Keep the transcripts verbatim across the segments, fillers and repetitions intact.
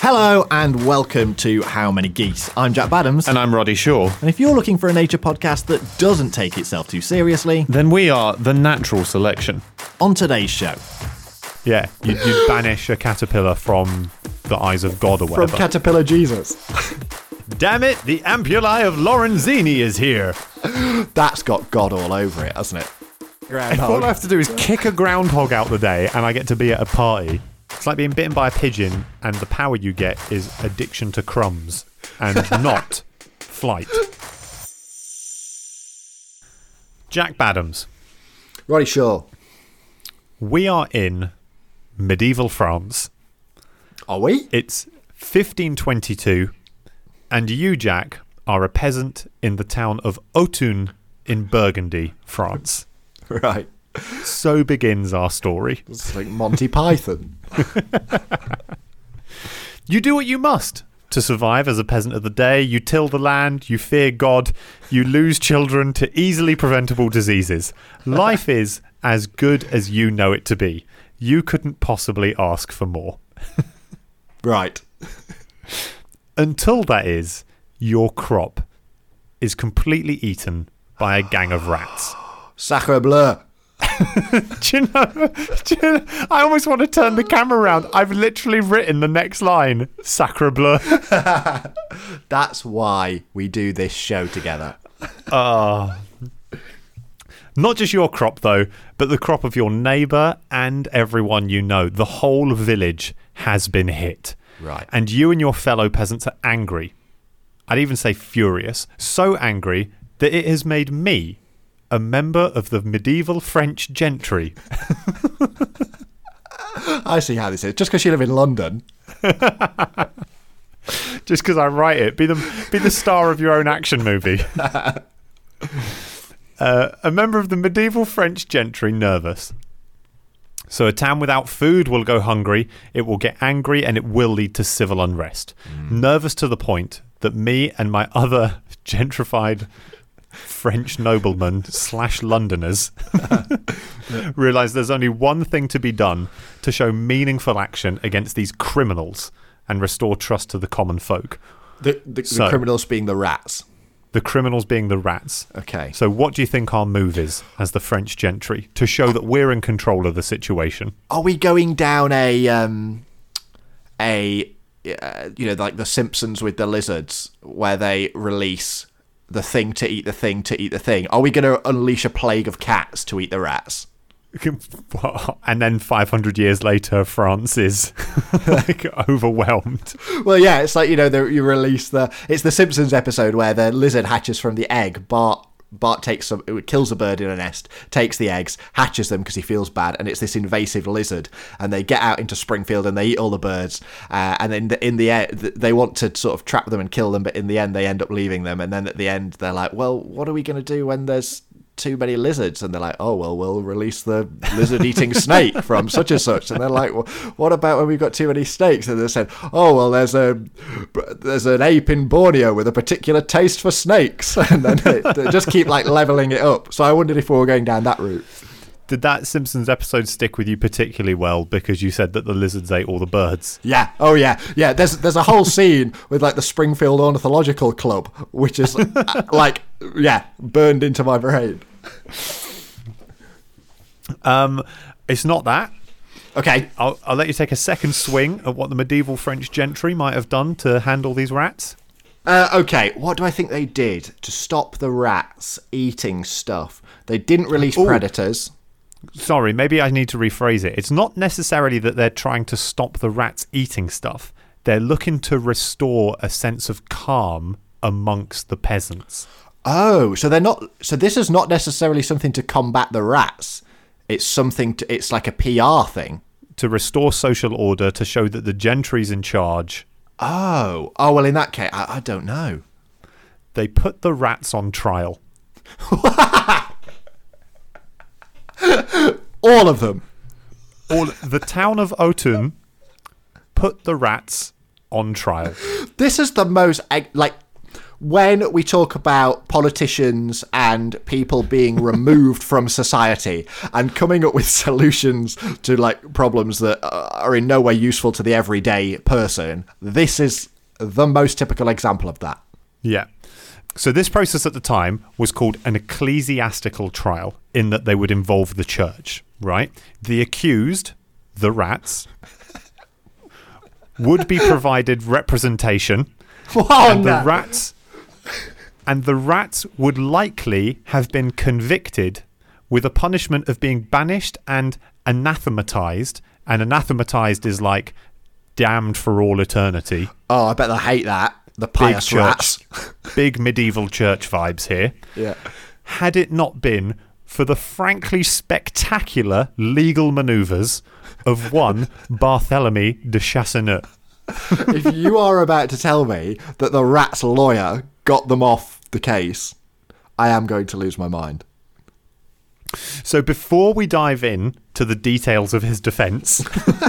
Hello and welcome to How Many Geese. I'm Jack Badams. And I'm Roddy Shaw. And if you're looking for a nature podcast that doesn't take itself too seriously, then we are the natural selection. On today's show. Yeah, you, you banish a caterpillar from the eyes of God or whatever. From Caterpillar Jesus. Damn it, the Ampullae of Lorenzini is here. That's got God all over it, hasn't it? Groundhog. All I have to do is kick a groundhog out the day and I get to be at a party. It's like being bitten by a pigeon, and the power you get is addiction to crumbs and not flight. Jack Badams. Roddy Shaw. We are in medieval France. Are we? It's fifteen twenty-two, and you, Jack, are a peasant in the town of Autun in Burgundy, France. Right. So begins our story. It's like Monty Python. You do what you must to survive as a peasant of the day. You till the land, you fear God, you lose children to easily preventable diseases. Life is as good as you know it to be. You couldn't possibly ask for more. Right. Until that is, your crop is completely eaten by a gang of rats. Sacre bleu. do, you know, do you know, I almost want to turn the camera around. I've literally written the next line. Sacre bleu. That's why we do this show together. Uh, not just your crop, though, but the crop of your neighbour and everyone you know. The whole village has been hit. Right. And you and your fellow peasants are angry. I'd even say furious. So angry that it has made me a member of the medieval French gentry. I see how this is. Just because you live in London. Just because I write it. Be the, be the star of your own action movie. uh, a member of the medieval French gentry nervous. So a town without food will go hungry, it will get angry, and it will lead to civil unrest. Mm. Nervous to the point that me and my other gentrified French noblemen slash Londoners realise there's only one thing to be done to show meaningful action against these criminals and restore trust to the common folk. The, the, so, the criminals being the rats. The criminals being the rats. Okay. So what do you think our move is as the French gentry to show that we're in control of the situation? Are we going down a um a uh, you know, like the Simpsons with the lizards, where they release the thing to eat the thing to eat the thing? Are we going to unleash a plague of cats to eat the rats? And then five hundred years later, France is like overwhelmed. Well, yeah, it's like, you know, the, you release the... It's the Simpsons episode where the lizard hatches from the egg. Bart Bart takes some, kills a bird in a nest, takes the eggs, hatches them because he feels bad, and it's this invasive lizard. And they get out into Springfield and they eat all the birds. Uh, and then in the end, they want to sort of trap them and kill them, but in the end, they end up leaving them. And then at the end, they're like, well, what are we going to do when there's too many lizards? And they're like, oh, well, we'll release the lizard-eating snake from such and such. And they're like, well, what about when we've got too many snakes? And they said, oh, well, there's a there's an ape in Borneo with a particular taste for snakes. And then they, they just keep like leveling it up. So I wondered if we were going down that route. Did that Simpsons episode stick with you particularly well because you said that the lizards ate all the birds? Yeah. Oh, yeah. Yeah. There's there's a whole scene with like the Springfield Ornithological Club, which is uh, like, yeah, burned into my brain. Um, it's not that. Okay. I'll, I'll let you take a second swing at what the medieval French gentry might have done to handle these rats. Uh, okay, what do I think they did to stop the rats eating stuff? They didn't release Ooh. predators. Sorry, maybe I need to rephrase it. It's not necessarily that they're trying to stop the rats eating stuff. They're looking to restore a sense of calm amongst the peasants. Oh, so they're not. So this is not necessarily something to combat the rats. It's something to. It's like a P R thing to restore social order, to show that the gentry's in charge. Oh, oh well. In that case, I, I don't know. They put the rats on trial. All of them. All the town of Autun put the rats on trial. This is the most like. when we talk about politicians and people being removed from society and coming up with solutions to like problems that are in no way useful to the everyday person, this is the most typical example of that. Yeah. So this process at the time was called an ecclesiastical trial, in that they would involve the church, right? The accused, the rats, would be provided representation, and the rats and the rats would likely have been convicted with a punishment of being banished and anathematized. And anathematized is like damned for all eternity. Oh, I bet they hate that. The pious big rats. church, big medieval church vibes here. Yeah. Had it not been for the frankly spectacular legal manoeuvres of one Barthélemy de Chasseneux. If you are about to tell me that the rat's lawyer got them off the case, I am going to lose my mind. So before we dive in to the details of his defence,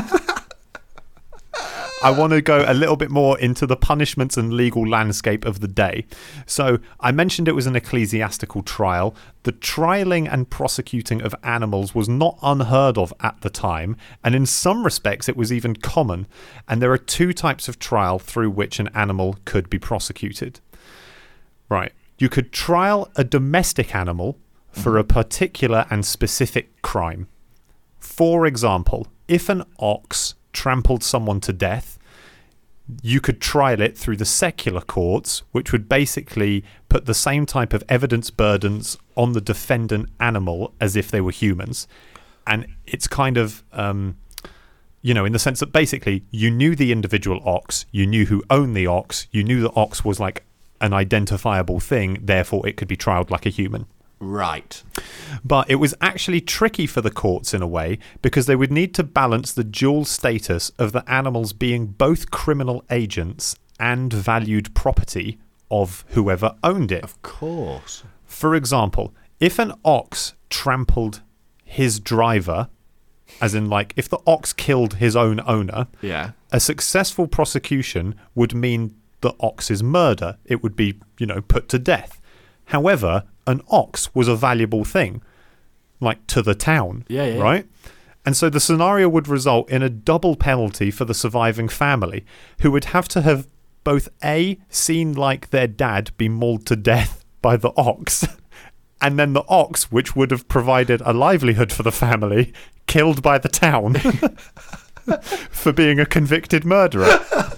I want to go a little bit more into the punishments and legal landscape of the day. So I mentioned it was an ecclesiastical trial. The trialing and prosecuting of animals was not unheard of at the time, and in some respects it was even common. And there are two types of trial through which an animal could be prosecuted. Right. You could trial a domestic animal for a particular and specific crime. For example, if an ox trampled someone to death, you could trial it through the secular courts, which would basically put the same type of evidence burdens on the defendant animal as if they were humans. And it's kind of, um, you know, in the sense that basically you knew the individual ox, you knew who owned the ox, you knew the ox was like an identifiable thing, therefore it could be trialed like a human. Right. But it was actually tricky for the courts in a way, because they would need to balance the dual status of the animals being both criminal agents and valued property of whoever owned it. Of course. For example, if an ox trampled his driver, as in like if the ox killed his own owner, yeah, a successful prosecution would mean the ox's murder. It would be, you know, put to death. However, an ox was a valuable thing, like to the town, yeah, yeah. right? And so the scenario would result in a double penalty for the surviving family, who would have to have both A, seen like their dad be mauled to death by the ox, and then the ox, which would have provided a livelihood for the family, killed by the town for being a convicted murderer.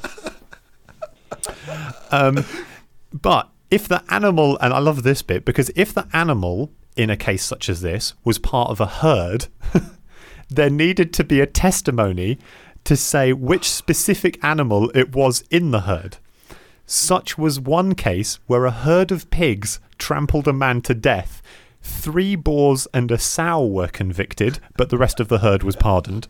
Um, but if the animal, and I love this bit, because if the animal, in a case such as this, was part of a herd, there needed to be a testimony to say which specific animal it was in the herd. Such was one case where a herd of pigs trampled a man to death. Three boars and a sow were convicted, but the rest of the herd was pardoned.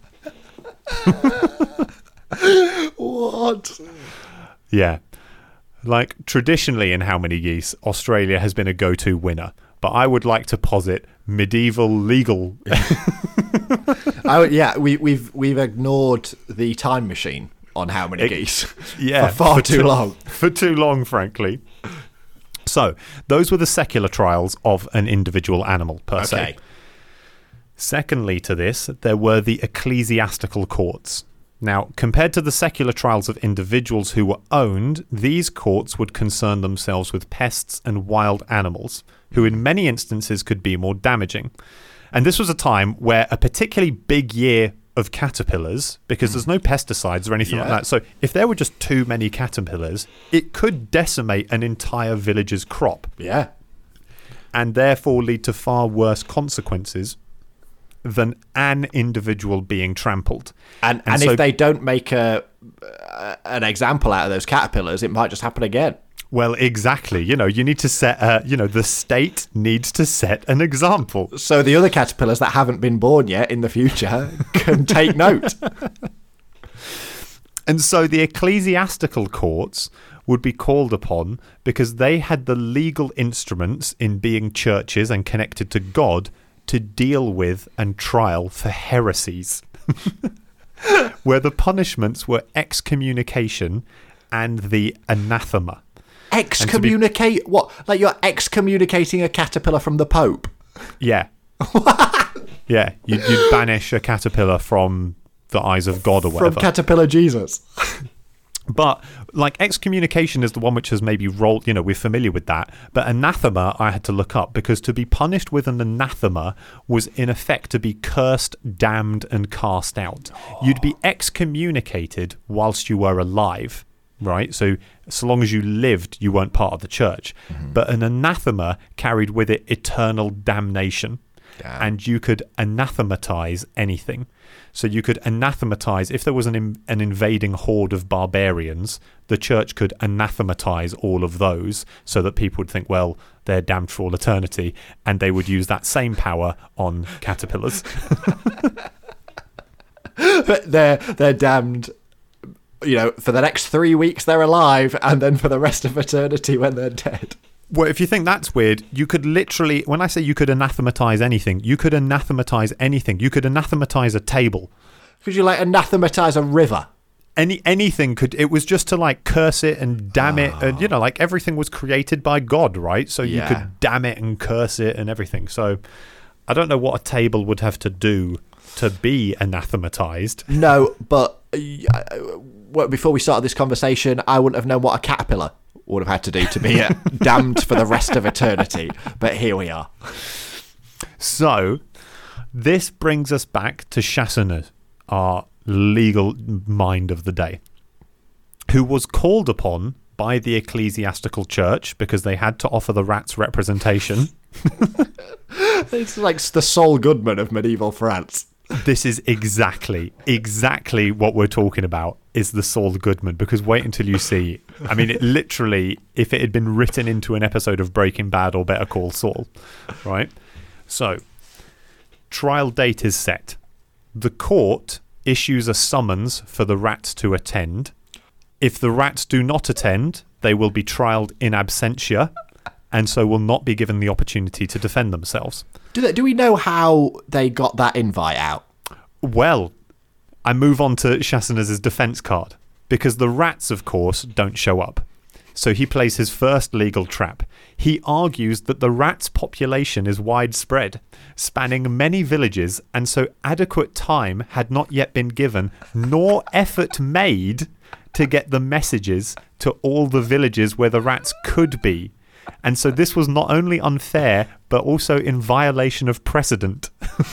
What? Yeah. Like, traditionally in How Many Geese, Australia has been a go-to winner. But I would like to posit medieval legal... I, yeah, we, we've we've ignored the time machine on How Many It- Geese yeah, for far for too too- long. For too long, frankly. So, those were the secular trials of an individual animal, per se. Okay. Secondly to this, there were the ecclesiastical courts. Now, compared to the secular trials of individuals who were owned, these courts would concern themselves with pests and wild animals, who in many instances could be more damaging. And this was a time where a particularly big year of caterpillars, because there's no pesticides or anything like Yeah. that, so if there were just too many caterpillars, it could decimate an entire village's crop, Yeah. and therefore lead to far worse consequences than an individual being trampled. And And and, so- if they don't make a uh, an example out of those caterpillars, it might just happen again. Well, exactly. You know, you need to set, uh, you know, the state needs to set an example. So the other caterpillars that haven't been born yet in the future can take note. And so the ecclesiastical courts would be called upon because they had the legal instruments in being churches and connected to God to deal with and trial for heresies, where the punishments were excommunication and the anathema. Excommunicate? Be, what? Like you're excommunicating a caterpillar from the Pope? Yeah. Yeah, you'd, you'd banish a caterpillar from the eyes of God or whatever. From Caterpillar Jesus. But, like, excommunication is the one which has maybe rolled, you know, we're familiar with that. But anathema, I had to look up, because to be punished with an anathema was, in effect, to be cursed, damned, and cast out. You'd be excommunicated whilst you were alive, right? So, so long as you lived, you weren't part of the church. Mm-hmm. But an anathema carried with it eternal damnation. Damn. And you could anathematize anything. So you could anathematize, if there was an in, an invading horde of barbarians, the church could anathematize all of those so that people would think, well, they're damned for all eternity, and they would use that same power on caterpillars. But they're, they're damned, you know, for the next three weeks they're alive, and then for the rest of eternity when they're dead. Well, if you think that's weird, you could literally, when I say you could anathematize anything, you could anathematize anything. You could anathematize a table. Could you, like, anathematize a river? Any Anything could, it was just to, like, curse it and damn it. And, you know, like, everything was created by God, right? So you yeah. could damn it and curse it and everything. So I don't know what a table would have to do to be anathematized. No, but uh, before we started this conversation, I wouldn't have known what a caterpillar would have had to do to be uh, damned for the rest of eternity. But here we are. So this brings us back to Chasseneux, our legal mind of the day, who was called upon by the ecclesiastical church because they had to offer the rats representation. It's like the Saul Goodman of medieval France. This is exactly, exactly what we're talking about, is the Saul Goodman, because wait until you see. I mean, it literally, if it had been written into an episode of Breaking Bad or Better Call Saul, right? So, trial date is set. The court issues a summons for the rats to attend. If the rats do not attend, they will be trialed in absentia, and so will not be given the opportunity to defend themselves. Do, they, do we know how they got that invite out? Well, I move on to Chasseneux's defence card, because the rats, of course, don't show up. So he plays his first legal trap. He argues that the rats' population is widespread, spanning many villages, and so adequate time had not yet been given, nor effort made to get the messages to all the villages where the rats could be. And so this was not only unfair, but also in violation of precedent.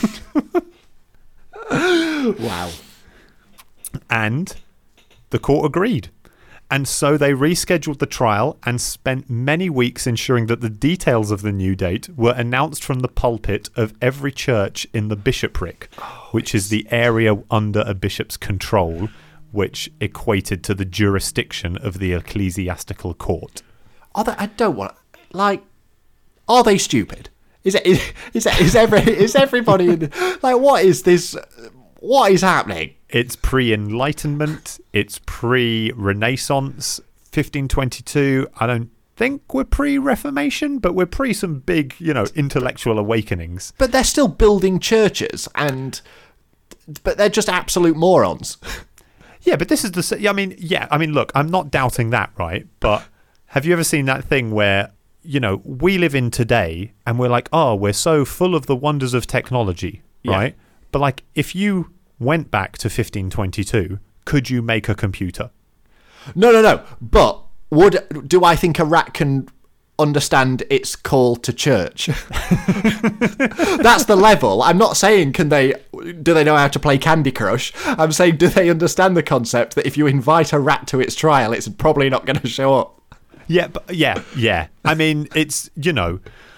Wow. And the court agreed. And so they rescheduled the trial and spent many weeks ensuring that the details of the new date were announced from the pulpit of every church in the bishopric, oh, which is the area under a bishop's control, which equated to the jurisdiction of the ecclesiastical court. Are they, I don't want... Like, are they stupid? Is it? Is, is, is, every, is everybody... in, like, what is this... What is happening? It's pre-Enlightenment. It's pre-Renaissance. fifteen twenty-two. I don't think we're pre-Reformation, but we're pre some big, you know, intellectual awakenings. But they're still building churches, and but they're just absolute morons. Yeah, but this is the... I mean, yeah. I mean, look, I'm not doubting that, right? But have you ever seen that thing where, you know, we live in today, and we're like, oh, we're so full of the wonders of technology, right? Yeah. But, like, if you went back to fifteen twenty-two, could you make a computer? No, no, no. But would do I think a rat can understand its call to church? That's the level. I'm not saying can they do they know how to play Candy Crush. I'm saying do they understand the concept that if you invite a rat to its trial, it's probably not going to show up. Yeah, but yeah, yeah. I mean, it's, you know,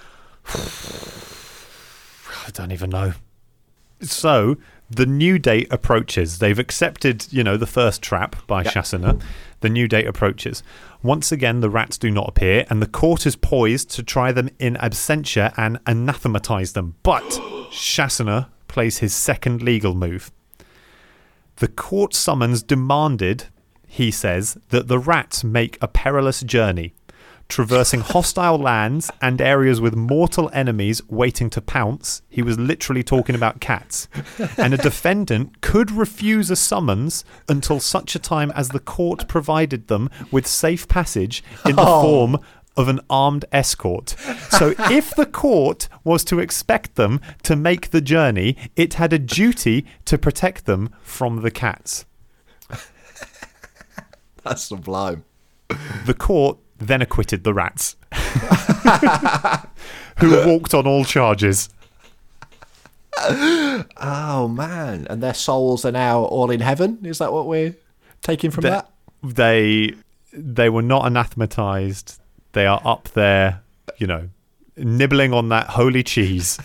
I don't even know. So the new date approaches. They've accepted, you know, the first trap by yep. Chasseneux. The new date approaches. Once again, the rats do not appear, and the court is poised to try them in absentia and anathematize them. But Chasseneux plays his second legal move. The court summons demanded, he says, that the rats make a perilous journey. traversing hostile lands and areas with mortal enemies waiting to pounce. He was literally talking about cats. And a defendant could refuse a summons until such a time as the court provided them with safe passage in the Oh. form of an armed escort. So if the court was to expect them to make the journey, it had a duty to protect them from the cats. That's sublime. The court then acquitted the rats, who walked on all charges. Oh, man. And their souls are now all in heaven? Is that what we're taking from They- that? They they were not anathematized. They are up there, you know, nibbling on that holy cheese.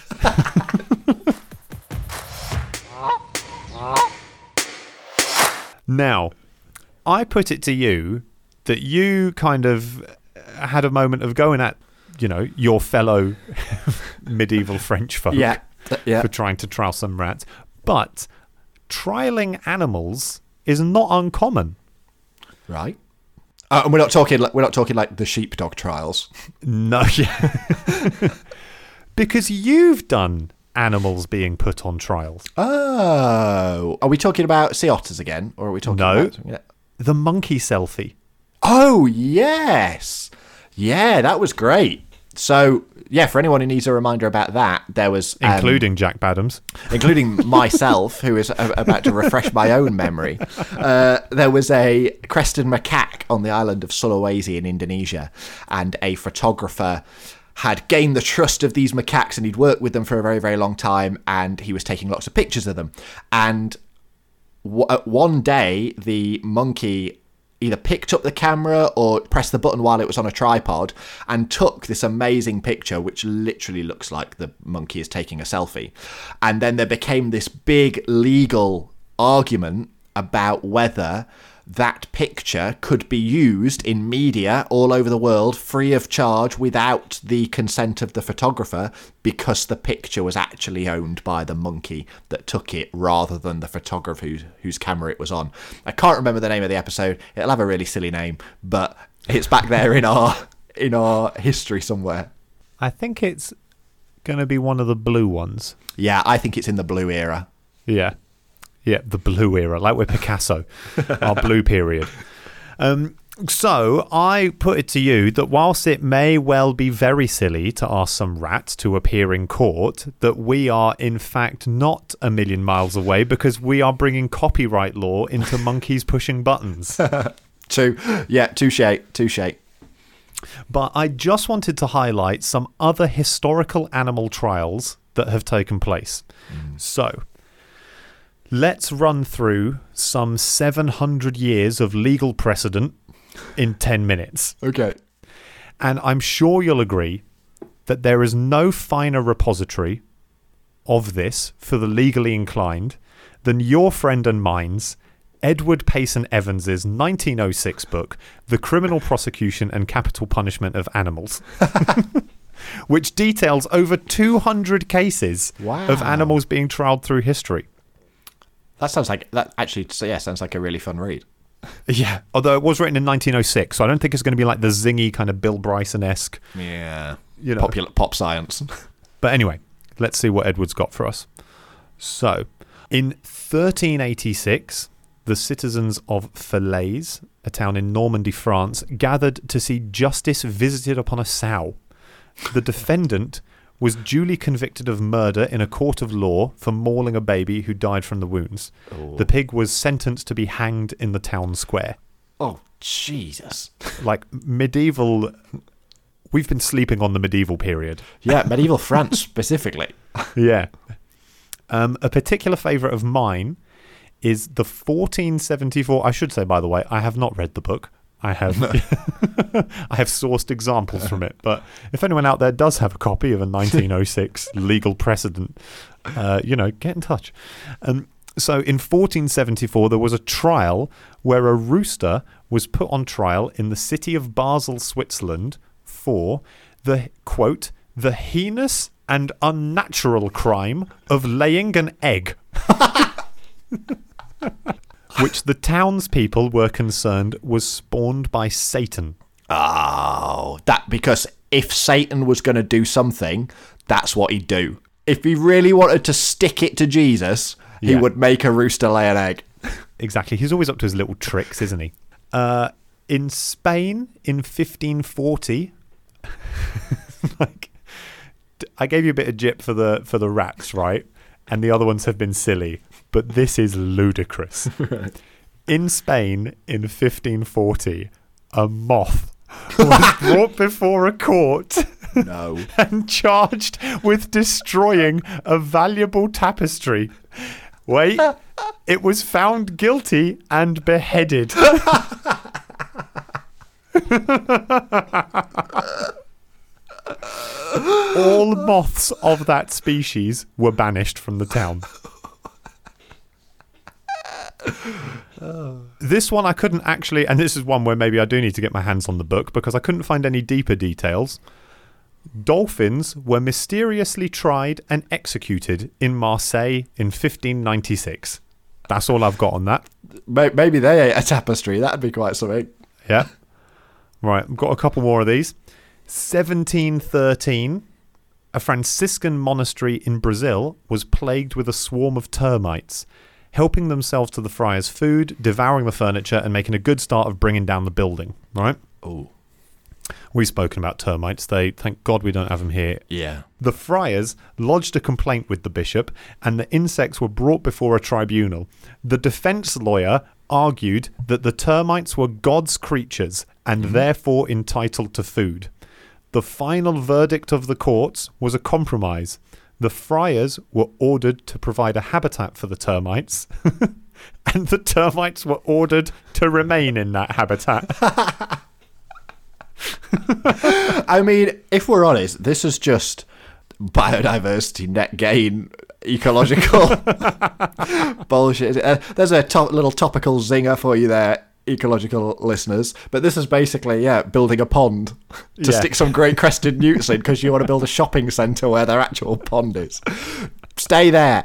Now, I put it to you that you kind of had a moment of going at, you know, your fellow medieval French folk Yeah. Yeah. for trying to trial some rats. But trialing animals is not uncommon. Right. Uh, and we're not talking like we're not talking like the sheepdog trials. No, yeah. Because you've done animals being put on trials. Oh, are we talking about sea otters again, or are we talking No. about yeah. The monkey selfie. Oh, yes. Yeah, that was great. So, yeah, for anyone who needs a reminder about that, there was... Um, Including Jack Badams. including myself, who is a- about to refresh my own memory. Uh, there was a crested macaque on the island of Sulawesi in Indonesia, and a photographer had gained the trust of these macaques, and he'd worked with them for a very, very long time, and he was taking lots of pictures of them. And w- uh, one day, the monkey either picked up the camera or pressed the button while it was on a tripod and took this amazing picture, which literally looks like the monkey is taking a selfie. And then there became this big legal argument about whether that picture could be used in media all over the world free of charge without the consent of the photographer, because the picture was actually owned by the monkey that took it rather than the photographer whose, whose camera it was on. I can't remember the name of the episode. It'll have a really silly name, but it's back there in our in our history somewhere. I think it's going to be one of the blue ones. Yeah, I think it's in the blue era. Yeah. Yeah, the blue era, like we're Picasso, our blue period. Um, so I put it to you that whilst it may well be very silly to ask some rat to appear in court, that we are in fact not a million miles away, because we are bringing copyright law into monkeys pushing buttons. Two, yeah, touche, touche. But I just wanted to highlight some other historical animal trials that have taken place. Mm. So... let's run through some seven hundred years of legal precedent in ten minutes. Okay. And I'm sure you'll agree that there is no finer repository of this for the legally inclined than your friend and mine's Edward Payson Evans's nineteen oh six book, The Criminal Prosecution and Capital Punishment of Animals, which details over two hundred cases Wow. of animals being trialed through history. That sounds like that. Actually, so yeah, sounds like a really fun read. Yeah, although it was written in nineteen oh six, so I don't think it's going to be like the zingy kind of Bill Bryson-esque, Yeah, you know. popular pop science. But anyway, let's see what Edward's got for us. So, in thirteen eighty-six, the citizens of Falaise, a town in Normandy, France, gathered to see justice visited upon a sow. The defendant was duly convicted of murder in a court of law for mauling a baby who died from the wounds. Oh. The pig was sentenced to be hanged in the town square. Oh, Jesus. Like medieval... We've been sleeping on the medieval period. Yeah, medieval France specifically. Yeah. Um, a particular favourite of mine is the fourteen seventy-four... I should say, by the way, I have not read the book. I have I have sourced examples from it, but if anyone out there does have a copy of a nineteen oh six legal precedent, uh, you know, get in touch. Um, so in fourteen seventy-four, there was a trial where a rooster was put on trial in the city of Basel, Switzerland, for the, quote, the heinous and unnatural crime of laying an egg. Which the townspeople were concerned was spawned by Satan. Oh, that because if Satan was going to do something, that's what he'd do. If he really wanted to stick it to Jesus, he Yeah. would make a rooster lay an egg. Exactly. He's always up to his little tricks, isn't he? Uh, in Spain in fifteen forty, like I gave you a bit of jip for the for the rats, right? And the other ones have been silly, but this is ludicrous. Right. In Spain in fifteen forty, a moth was brought before a court No. and charged with destroying a valuable tapestry. Wait, it was found guilty and beheaded. All moths of that species were banished from the town. This one I couldn't actually, and this is one where maybe I do need to get my hands on the book because I couldn't find any deeper details. Dolphins were mysteriously tried and executed in Marseille in fifteen ninety-six. That's all I've got on that. Maybe they ate a tapestry. That'd be quite something. Yeah. Right, I've got a couple more of these. seventeen thirteen, a Franciscan monastery in Brazil was plagued with a swarm of termites, helping themselves to the friars' food, devouring the furniture, and making a good start of bringing down the building. Right? Oh. We've spoken about termites. They, thank God we don't have them here. Yeah. The friars lodged a complaint with the bishop, and the insects were brought before a tribunal. The defense lawyer argued that the termites were God's creatures and mm-hmm. therefore entitled to food. The final verdict of the courts was a compromise. The friars were ordered to provide a habitat for the termites, and the termites were ordered to remain in that habitat. I mean, if we're honest, this is just biodiversity net gain, ecological bullshit. Uh, there's a to- little topical zinger for you there, ecological listeners. But this is basically, yeah, building a pond to Yeah. stick some great crested newts in because you want to build a shopping centre where their actual pond is. Stay there.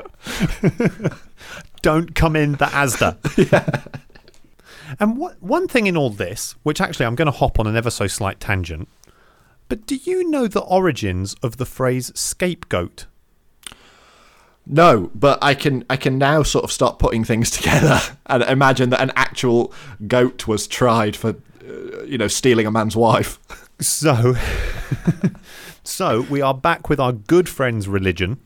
Don't come in the Asda. Yeah. And what, one thing in all this, which actually I'm going to hop on an ever so slight tangent, but do you know the origins of the phrase scapegoat? No, but I can I can now sort of start putting things together and imagine that an actual goat was tried for, uh, you know, stealing a man's wife. So, so we are back with our good friend's religion,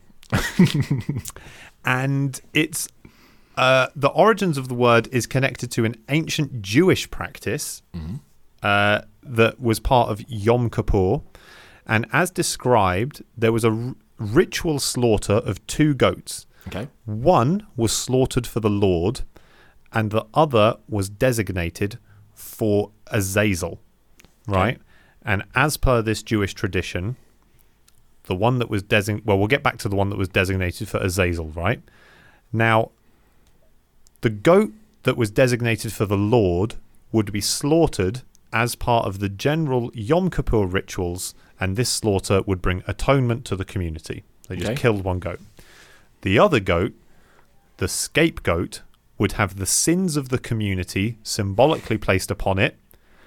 and it's uh, the origins of the word is connected to an ancient Jewish practice mm-hmm. uh, that was part of Yom Kippur, and as described, there was a r- ritual slaughter of two goats. Okay. One was slaughtered for the Lord, and the other was designated for Azazel, right? Okay. And as per this Jewish tradition, the one that was designated, well, we'll get back to the one that was designated for Azazel, right? Now, the goat that was designated for the Lord would be slaughtered as part of the general Yom Kippur rituals, and this slaughter would bring atonement to the community. They just Okay. killed one goat. The other goat, the scapegoat, would have the sins of the community symbolically placed upon it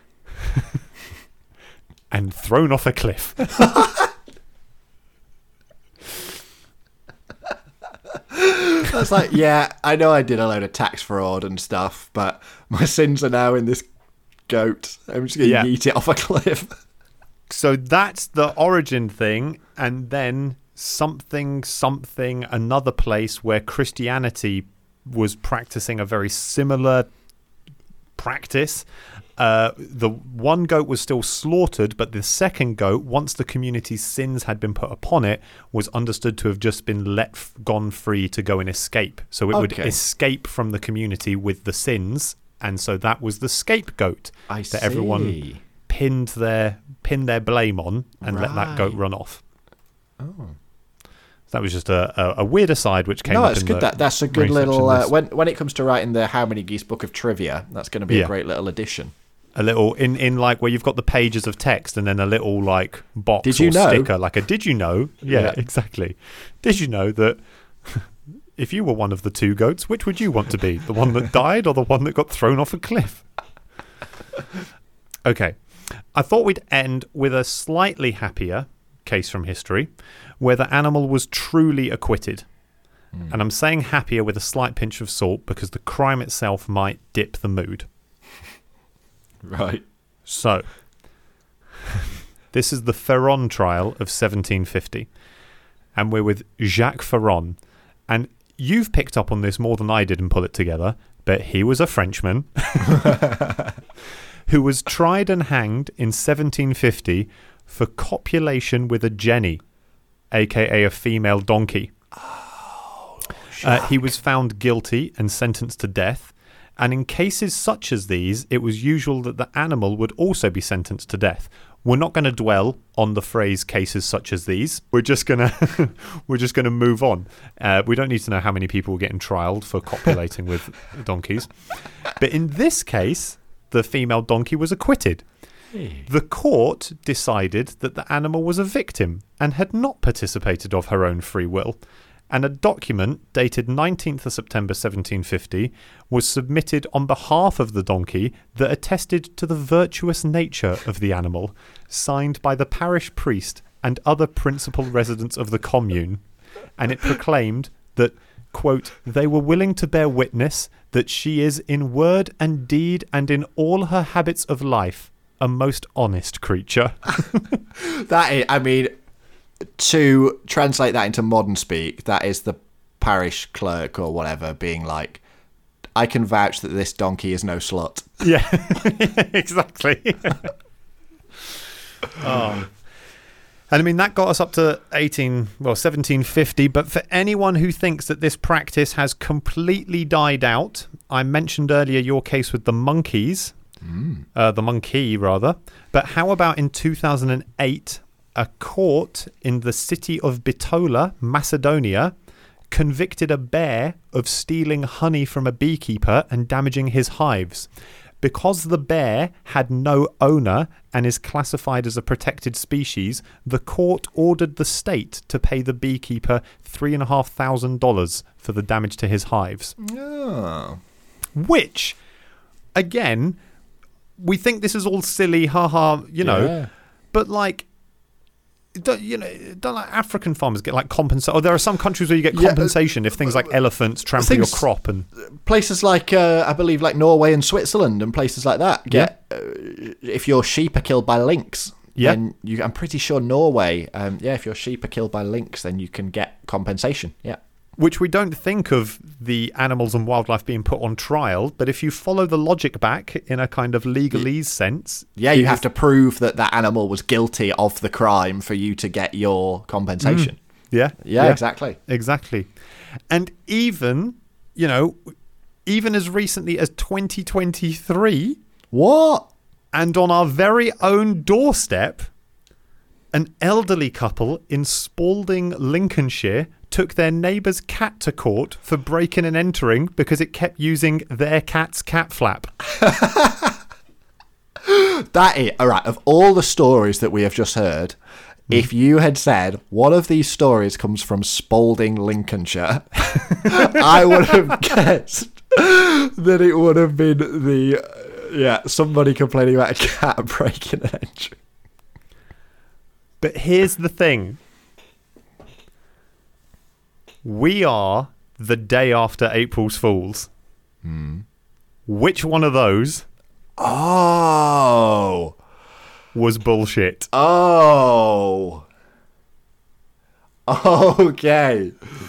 and thrown off a cliff. That's like, yeah, I know I did a load of tax fraud and stuff, but my sins are now in this goat. I'm just going to Yeah. yeet it off a cliff. So that's the origin thing, and then something, something, another place where Christianity was practicing a very similar practice. Uh, the one goat was still slaughtered, but the second goat, once the community's sins had been put upon it, was understood to have just been let f- gone free to go and escape. So it would Okay. escape from the community with the sins, and so that was the scapegoat I that see. everyone pinned their pinned their blame on and let that goat Right. run off. Oh. That was just a, a, a weird aside which came No, up it's in good. the That that's a good research little. in Uh, this. when when it comes to writing the How Many Geese book of trivia, that's going to be Yeah. a great little addition. a little in, in like where you've got the pages of text and then a little like box Did you or know? sticker, like a did you know? Yeah, Yeah. exactly. Did you know that if you were one of the two goats, which would you want to be? The one that died or the one that got thrown off a cliff? Okay. I thought we'd end with a slightly happier case from history where the animal was truly acquitted. Mm. And I'm saying happier with a slight pinch of salt because the crime itself might dip the mood. Right. So, this is the Ferron trial of seventeen fifty. And we're with Jacques Ferron. And you've picked up on this more than I did and put it together, but he was a Frenchman who was tried and hanged in seventeen fifty for copulation with a jenny, aka a female donkey. Oh, uh, he was found guilty and sentenced to death. And in cases such as these, it was usual that the animal would also be sentenced to death. We're not going to dwell on the phrase "cases such as these." We're just gonna we're just gonna move on. Uh, we don't need to know how many people were getting trialed for copulating with donkeys. But in this case, the female donkey was acquitted. Hey. The court decided that the animal was a victim and had not participated of her own free will. And a document dated nineteenth of September seventeen fifty was submitted on behalf of the donkey that attested to the virtuous nature of the animal, signed by the parish priest and other principal residents of the commune. And it proclaimed that, quote, they were willing to bear witness that she is in word and deed and in all her habits of life a most honest creature. That is, I mean... To translate that into modern speak, that is the parish clerk or whatever being like, I can vouch that this donkey is no slut. Yeah, exactly. oh. And I mean, that got us up to eighteen, well, seventeen fifty. But for anyone who thinks that this practice has completely died out, I mentioned earlier your case with the monkeys, mm. uh, the monkey rather. But how about in two thousand eight? A court in the city of Bitola, Macedonia, convicted a bear of stealing honey from a beekeeper and damaging his hives. Because the bear had no owner and is classified as a protected species, the court ordered the state to pay the beekeeper three and a half thousand dollars for the damage to his hives. Oh. Which, again, we think this is all silly, haha, you know, yeah. but like, Don't, you know, don't like African farmers get like compensation? Or there are some countries where you get compensation yeah, uh, if things like elephants trample things, your crop, and places like uh, I believe like Norway and Switzerland and places like that get yeah. uh, if your sheep are killed by lynx. Yeah, then you, I'm pretty sure Norway. Um, yeah, if your sheep are killed by lynx, then you can get compensation. Yeah. Which we don't think of the animals and wildlife being put on trial, but if you follow the logic back in a kind of legalese sense... Yeah, you have to prove that that animal was guilty of the crime for you to get your compensation. Mm. Yeah, yeah. Yeah, exactly. Exactly. And even, you know, even as recently as twenty twenty-three... What? And on our very own doorstep, an elderly couple in Spalding, Lincolnshire... took their neighbour's cat to court for breaking and entering because it kept using their cat's cat flap. That is, all right, of all the stories that we have just heard, mm. if you had said one of these stories comes from Spalding, Lincolnshire, I would have guessed that it would have been the, uh, yeah, somebody complaining about a cat breaking and entering. But here's the thing. We are the day after April's Fools. Mm. Which one of those oh. was bullshit? Oh. Okay.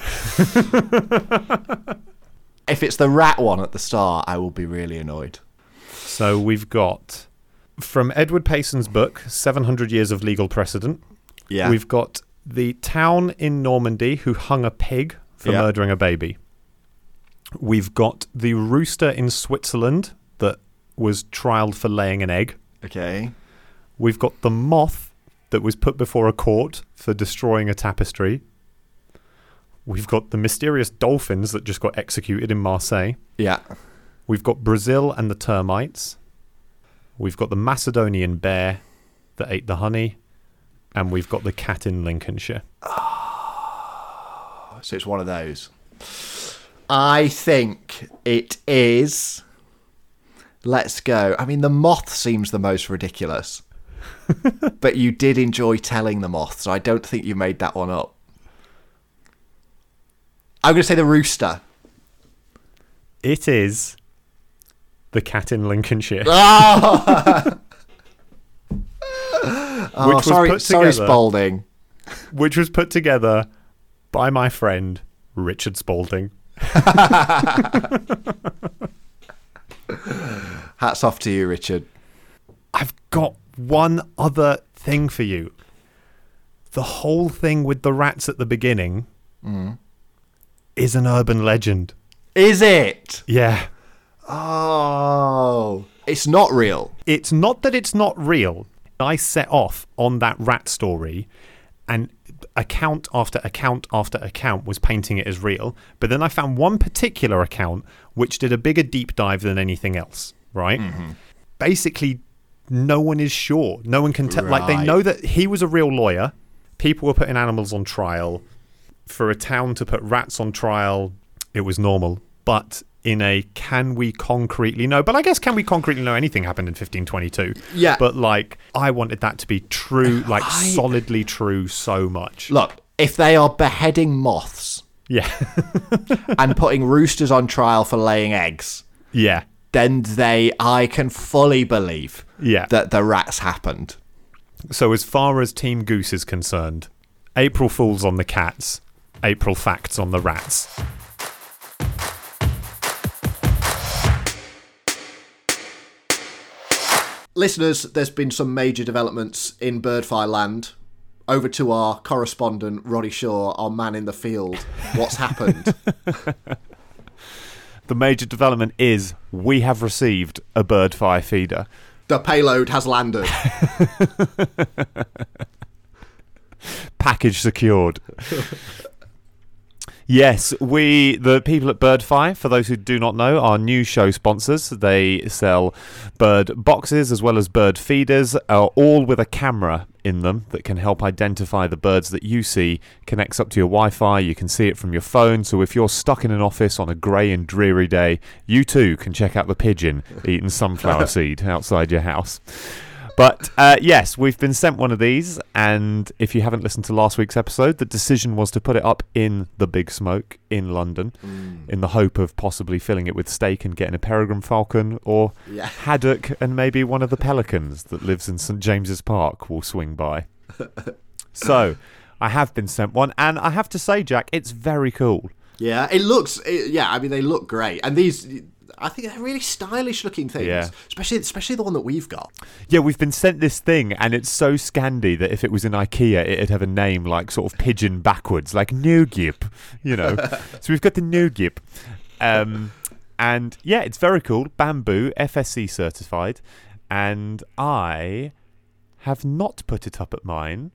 If it's the rat one at the start, I will be really annoyed. So we've got, from Edward Payson's book, seven hundred Years of Legal Precedent, yeah. we've got the town in Normandy who hung a pig for yeah. murdering a baby. We've got the rooster in Switzerland that was trialed for laying an egg. Okay. We've got the moth that was put before a court for destroying a tapestry. We've got the mysterious dolphins that just got executed in Marseille. Yeah. We've got Brazil and the termites. We've got the Macedonian bear that ate the honey. And we've got the cat in Lincolnshire. Oh, so it's one of those. I think it is. Let's go. I mean, the moth seems the most ridiculous. But you did enjoy telling the moth, so I don't think you made that one up. I'm going to say the rooster. It is the cat in Lincolnshire. Oh, oh was sorry, put sorry, together- Spalding. Which was put together by my friend Richard Spalding. Hats off to you, Richard. I've got one other thing for you. The whole thing with the rats at the beginning Mm. is an urban legend. Is it? Yeah. Oh, it's not real. It's not that it's not real. I set off on that rat story, and account after account after account was painting it as real. But then I found one particular account which did a bigger deep dive than anything else, right? Mm-hmm. Basically, no one is sure. No one can tell. Like, they Right. know that he was a real lawyer. People were putting animals on trial. For a town to put rats on trial, it was normal. But in a can we concretely know? But I guess can we concretely know anything happened in fifteen twenty-two? Yeah. But like, I wanted that to be true, like I- solidly true so much. Look, if they are beheading moths Yeah. and putting roosters on trial for laying eggs, Yeah. then they, I can fully believe Yeah. that the rats happened. So as far as Team Goose is concerned, April Fools on the cats, April Facts on the rats. Listeners, there's been some major developments in Birdfire land. Over to our correspondent, Roddy Shaw, our man in the field. What's happened? The major development is we have received a Birdfire feeder. The payload has landed. Package secured. Yes, we, the people at Birdfire, for those who do not know, are new show sponsors. They sell bird boxes as well as bird feeders, uh, all with a camera in them that can help identify the birds that you see, connects up to your Wi-Fi, you can see it from your phone, so if you're stuck in an office on a grey and dreary day, you too can check out the pigeon eating sunflower seed outside your house. But uh, yes, we've been sent one of these, and if you haven't listened to last week's episode, the decision was to put it up in the Big Smoke in London, mm. in the hope of possibly filling it with steak and getting a peregrine falcon, or Yeah. haddock and maybe one of the pelicans that lives in St James's Park will swing by. So, I have been sent one, and I have to say, Jack, it's very cool. Yeah, it looks. It, yeah, I mean they look great, and these. I think they're really stylish looking things, Yeah. especially especially the one that we've got. Yeah, we've been sent this thing, and it's so Scandi that if it was in IKEA, it'd have a name like sort of pigeon backwards, like Nugip, you know. So we've got the Nugip. Um, and yeah, it's very cool. Bamboo, F S C certified. And I have not put it up at mine.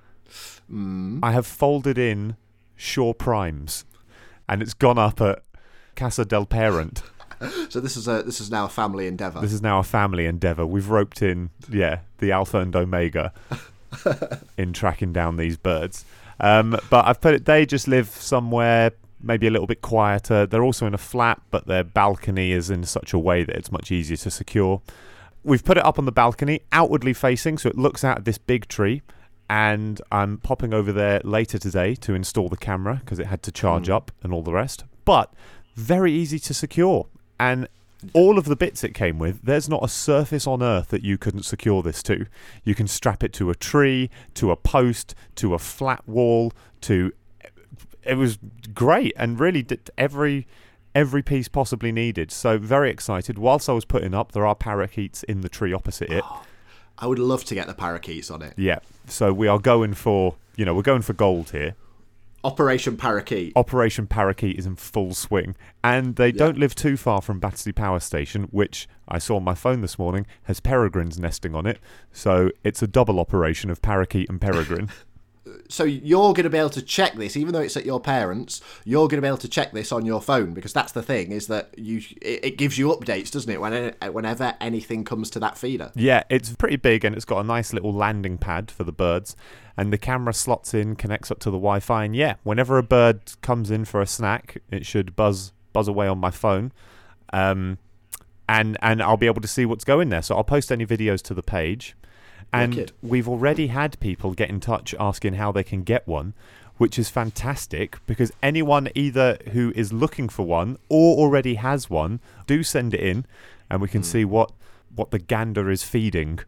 Mm. I have folded in Shaw Primes, and it's gone up at Casa del Parent. So this is a this is now a family endeavour. This is now a family endeavour. We've roped in, yeah, the Alpha and Omega in tracking down these birds. Um, but I've put it. They just live somewhere maybe a little bit quieter. They're also in a flat, but their balcony is in such a way that it's much easier to secure. We've put it up on the balcony, outwardly facing, so it looks out at this big tree. And I'm popping over there later today to install the camera because it had to charge Mm. up and all the rest. But very easy to secure. And all of the bits it came with, there's not a surface on earth that you couldn't secure this to. You can strap it to a tree, to a post, to a flat wall, to... It was great and really did every every piece possibly needed. So very excited. Whilst I was putting up, there are parakeets in the tree opposite it. I would love to get the parakeets on it. Yeah. So we are going for, you know, we're going for gold here. Operation Parakeet. Operation Parakeet is in full swing, and they Yeah. don't live too far from Battersea Power Station, which I saw on my phone this morning has peregrines nesting on it. So it's a double operation of parakeet and peregrine. So you're going to be able to check this, even though it's at your parents', you're going to be able to check this on your phone, because that's the thing, is that you it, it gives you updates, doesn't it, when, whenever anything comes to that feeder. Yeah, it's pretty big, and it's got a nice little landing pad for the birds, and the camera slots in, connects up to the Wi-Fi, and yeah, whenever a bird comes in for a snack, it should buzz buzz away on my phone, um, and and I'll be able to see what's going there. So I'll post any videos to the page. And Wicked. we've already had people get in touch asking how they can get one, which is fantastic because anyone either who is looking for one or already has one, do send it in and we can mm. see what, what the gander is feeding.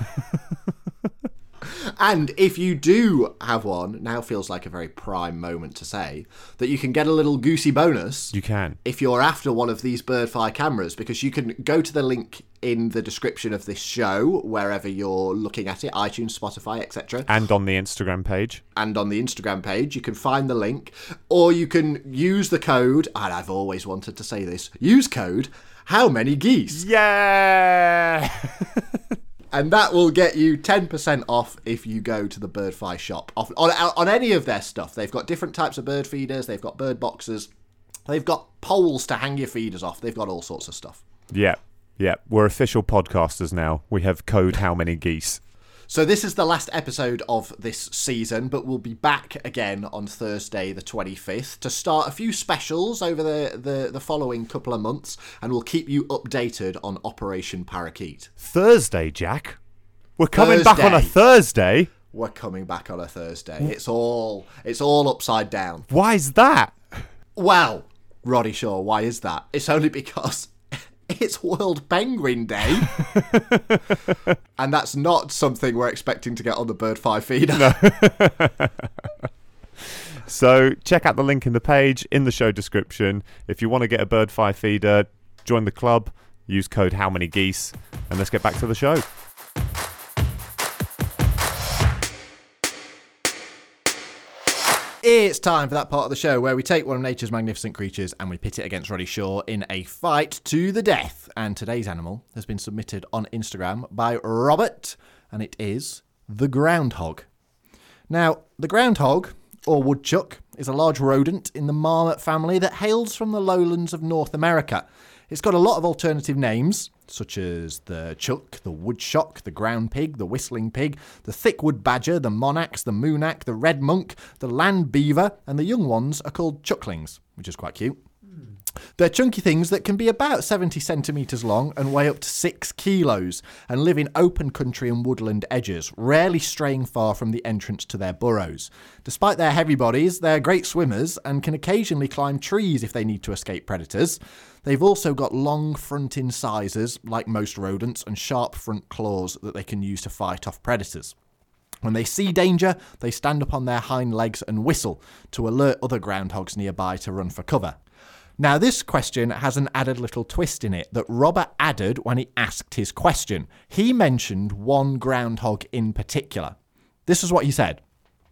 And if you do have one, now feels like a very prime moment to say that you can get a little goosey bonus. You can. If you're after one of these Birdfire cameras, because you can go to the link in the description of this show, wherever you're looking at it, iTunes, Spotify, et cetera. And on the Instagram page. And on the Instagram page, you can find the link. Or you can use the code, and I've always wanted to say this, use code, how many geese? Yeah! And that will get you ten percent off if you go to the Birdfire shop. Off, on, on any of their stuff. They've got different types of bird feeders. They've got bird boxes. They've got poles to hang your feeders off. They've got all sorts of stuff. Yeah, yeah. We're official podcasters now. We have code how many geese. So this is the last episode of this season, but we'll be back again on Thursday the twenty-fifth to start a few specials over the, the, the following couple of months, and we'll keep you updated on Operation Parakeet. Thursday, Jack? We're coming Thursday. back on a Thursday? We're coming back on a Thursday. It's all it's all upside down. Why is that? Well, Roddy Shaw, why is that? It's only because it's World Penguin Day. And that's not something we're expecting to get on the Birdfire feeder. No. So check out the link in the page, in the show description. If you want to get a Birdfire feeder, join the club, use code how many geese, and let's get back to the show. It's time for that part of the show where we take one of nature's magnificent creatures and we pit it against Roddy Shaw in a fight to the death. And today's animal has been submitted on Instagram by Robert, and it is the groundhog. Now, the groundhog, or woodchuck, is a large rodent in the marmot family that hails from the lowlands of North America. It's got a lot of alternative names, such as the chuck, the woodcock, the ground pig, the whistling pig, the thickwood badger, the monax, the moonack, the red monk, the land beaver, and the young ones are called chucklings, which is quite cute. Mm. They're chunky things that can be about seventy centimetres long and weigh up to six kilos and live in open country and woodland edges, rarely straying far from the entrance to their burrows. Despite their heavy bodies, they're great swimmers and can occasionally climb trees if they need to escape predators. They've also got long front incisors, like most rodents, and sharp front claws that they can use to fight off predators. When they see danger, they stand up on their hind legs and whistle to alert other groundhogs nearby to run for cover. Now, this question has an added little twist in it that Robert added when he asked his question. He mentioned one groundhog in particular. This is what he said.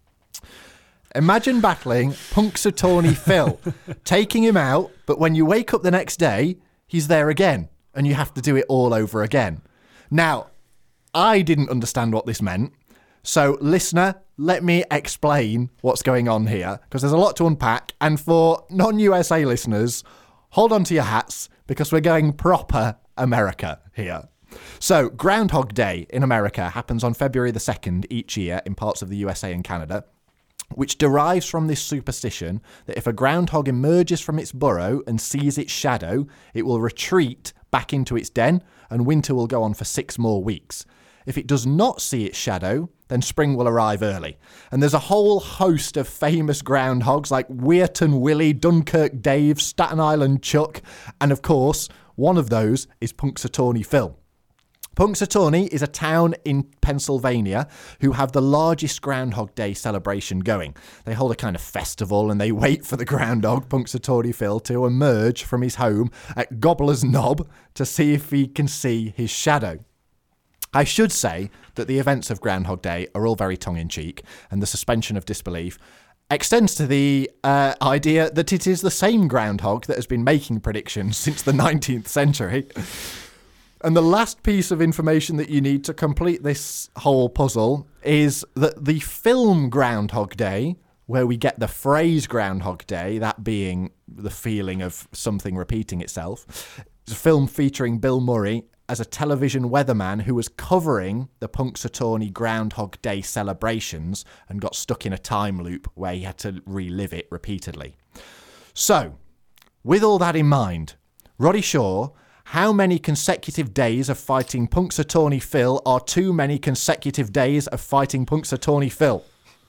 Imagine battling Punxsutawney Phil, taking him out, but when you wake up the next day, he's there again, and you have to do it all over again. Now, I didn't understand what this meant, so listener, let me explain what's going on here, because there's a lot to unpack, and for non-U S A listeners, hold on to your hats, because we're going proper America here. So, Groundhog Day in America happens on February the second each year in parts of the U S A and Canada, which derives from this superstition that if a groundhog emerges from its burrow and sees its shadow, it will retreat back into its den, and winter will go on for six more weeks. If it does not see its shadow, then spring will arrive early. And there's a whole host of famous groundhogs like Weirton Willie, Dunkirk Dave, Staten Island Chuck, and of course, one of those is Punxsutawney Phil. Punxsutawney is a town in Pennsylvania who have the largest Groundhog Day celebration going. They hold a kind of festival and they wait for the groundhog, Punxsutawney Phil, to emerge from his home at Gobbler's Knob to see if he can see his shadow. I should say that the events of Groundhog Day are all very tongue-in-cheek, and the suspension of disbelief extends to the uh, idea that it is the same groundhog that has been making predictions since the nineteenth century. And the last piece of information that you need to complete this whole puzzle is that the film Groundhog Day, where we get the phrase Groundhog Day, that being the feeling of something repeating itself, is a film featuring Bill Murray as a television weatherman who was covering the Punxsutawney Groundhog Day celebrations and got stuck in a time loop where he had to relive it repeatedly. So, with all that in mind, Roddy Shaw How many consecutive days of fighting Punxsutawney Phil are too many consecutive days of fighting Punxsutawney Phil?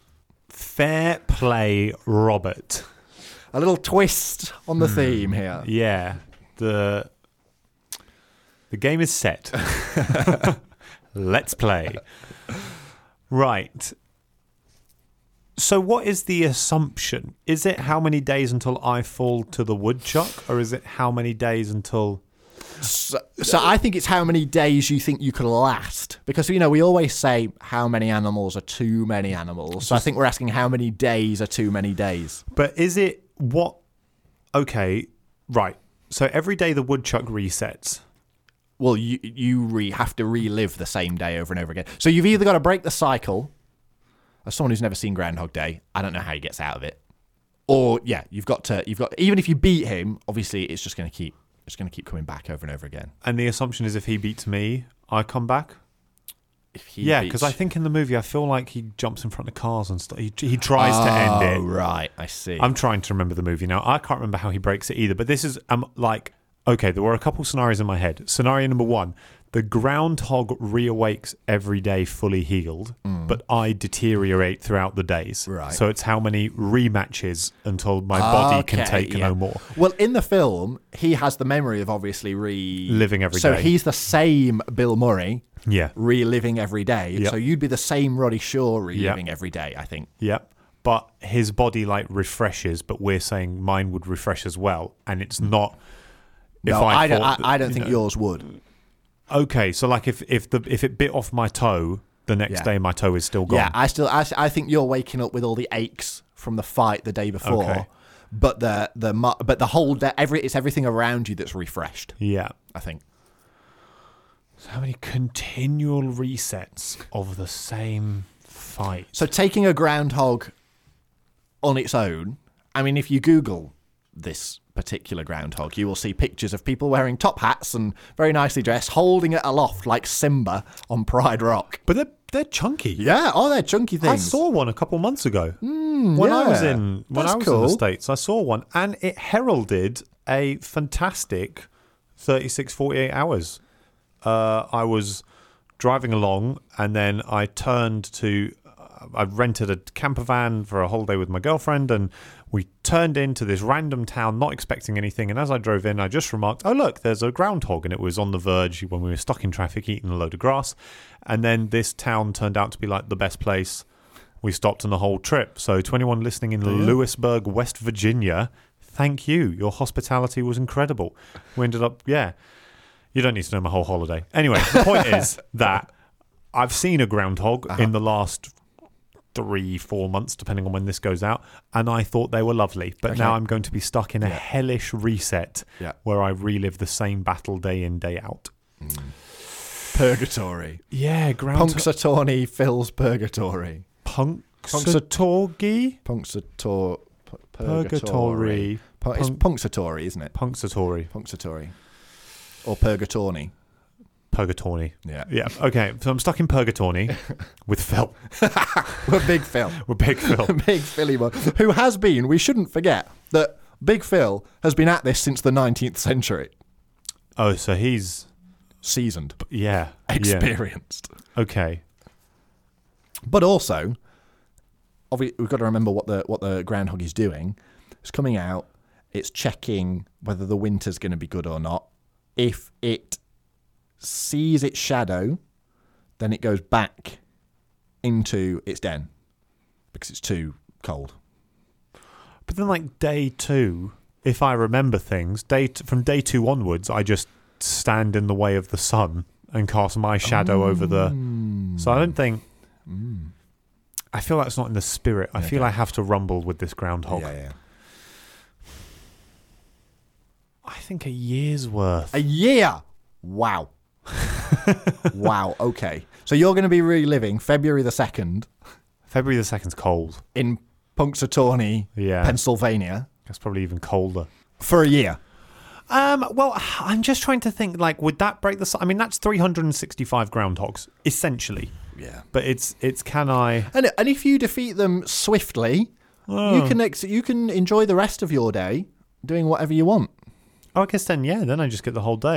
Fair play, Robert. A little twist on the hmm. theme here. Yeah. The the game is set. Let's play. Right. So what is the assumption? Is it how many days until I fall to the woodchuck? Or is it how many days until... So, so I think it's how many days you think you could last. Because, you know, we always say how many animals are too many animals. So I think we're asking how many days are too many days. But is it what... Okay, right. So every day the woodchuck resets. Well, you you re- have to relive the same day over and over again. So you've either got to break the cycle... As someone who's never seen Groundhog Day, I don't know how he gets out of it. Or yeah, you've got to you've got even if you beat him, obviously it's just going to keep it's going to keep coming back over and over again. And the assumption is if he beats me, I come back. If he yeah, beats... because I think in the movie I feel like he jumps in front of cars and stuff. He, he tries oh, to end it. Right, I see. I'm trying to remember the movie now. I can't remember how he breaks it either. But this is um like okay, there were a couple scenarios in my head. Scenario number one. The groundhog reawakes every day fully healed, mm. but I deteriorate throughout the days. Right. So it's how many rematches until my body okay, can take yeah. no more. Well, in the film, he has the memory of obviously re... living every so day. So he's the same Bill Murray, yeah, reliving every day. Yep. So you'd be the same Roddy Shaw reliving yep. every day, I think. Yep. But his body like refreshes, but we're saying mine would refresh as well. And it's not... If no, I, I don't, that, I, I don't think know, yours would. Okay, so like if if the if it bit off my toe, the next yeah. day my toe is still gone. Yeah, I still I, I think you're waking up with all the aches from the fight the day before, okay. but the the but the whole day, every it's everything around you that's refreshed. Yeah, I think. So how many continual resets of the same fight? So taking a groundhog on its own, I mean, if you Google this particular groundhog, you will see pictures of people wearing top hats and very nicely dressed, holding it aloft like Simba on Pride Rock. But they're they're chunky. Yeah, oh, they're chunky things. I saw one a couple months ago mm, when yeah. I was in when That's I was cool. in the States. I saw one, and it heralded a fantastic thirty-six, forty-eight hours. Uh, I was driving along, and then I turned to. I rented a camper van for a holiday with my girlfriend, and we turned into this random town, not expecting anything. And as I drove in, I just remarked, "Oh look, there's a groundhog," and it was on the verge when we were stuck in traffic, eating a load of grass. And then this town turned out to be like the best place we stopped on the whole trip. So to anyone listening in yeah. Lewisburg, West Virginia, thank you. Your hospitality was incredible. We ended up, yeah. You don't need to know my whole holiday. Anyway, the point is that I've seen a groundhog uh-huh. in the last three, four months, depending on when this goes out, and I thought they were lovely. But okay. now I'm going to be stuck in a yeah. hellish reset yeah. where I relive the same battle day in, day out. Mm. Purgatory. Yeah, ground. Punxsutawney Phil's Purgatory. Punxsutawney? Punxsutaw... Purgatory. Pu- it's Punxsutawney, isn't it? Punxsutawney. Punxsutawney. Or Purgatory. Purgatory. Yeah. Yeah. Okay. So I'm stuck in Purgatory with Phil. We're Big Phil. We're Big Phil. Big Philly one. Who has been, we shouldn't forget, that Big Phil has been at this since the nineteenth century. Oh, so he's... seasoned. Yeah. Experienced. Yeah. Okay. But also, obviously, we've got to remember what the what the groundhog is doing. It's coming out. It's checking whether the winter's going to be good or not. If it sees its shadow, then it goes back into its den because it's too cold. But then, like day two, if I remember things, day t- from day two onwards, I just stand in the way of the sun and cast my shadow oh. over the. So I don't think. Mm. I feel that's not in the spirit. I okay. feel I have to rumble with this groundhog. Yeah, yeah. I think a year's worth. A year? Wow. Wow, okay. So you're going to be reliving February the second. February the second's cold. In Punxsutawney, yeah. Pennsylvania. That's probably even colder. For a year. Um, well, I'm just trying to think, like, would that break the... I mean, that's three hundred sixty-five groundhogs, essentially. Yeah. But it's, it's can I... And and if you defeat them swiftly, oh. you can ex- you can enjoy the rest of your day doing whatever you want. Oh, I guess then, yeah, then I just get the whole day.